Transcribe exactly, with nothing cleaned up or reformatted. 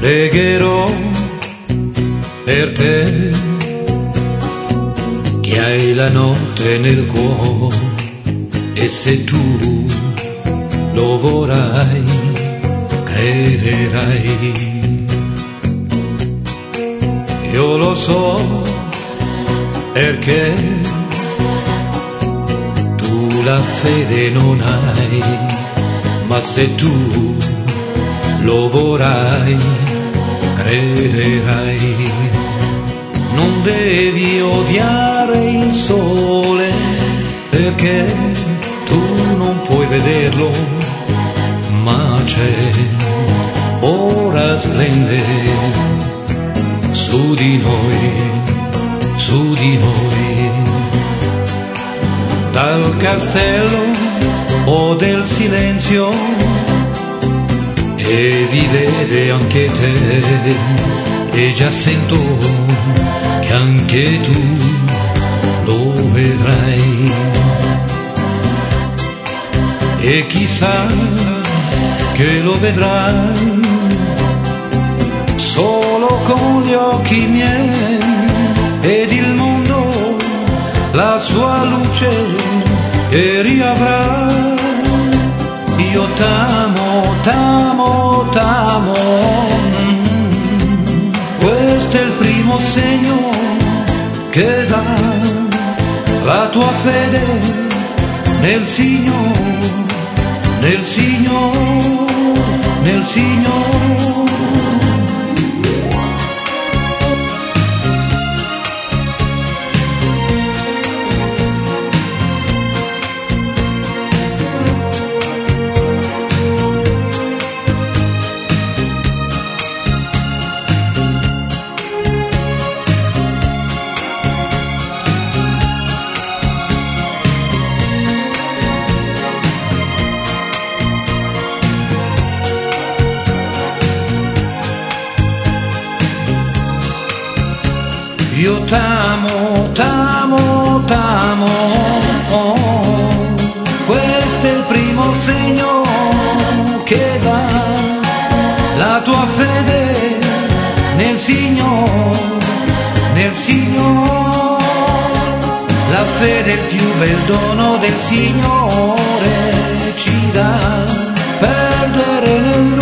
pregherò per te, che hai la notte nel cuore, e se tu lo vorrai, crederai. Io lo so perché tu la fede non hai, ma se tu lo vorrai, crederai. Non devi odiare il sole, perché tu non puoi vederlo, ma c'è, ora splende su di noi, su di noi. Dal castello o del silenzio, e vi vede anche te, e già sento che anche tu lo vedrai. E chissà che lo vedrai solo con gli occhi miei, ed il mondo la sua luce e riavrà. Io t'amo, t'amo, t'amo, mm. Questo è il primo segno che dà la tua fede nel Signore, nel Signore, nel Signore. Io t'amo, t'amo, t'amo, oh, questo è il primo segno che dà la tua fede nel Signore, nel Signore. La fede è il più bel dono del Signore, ci dà perdere nel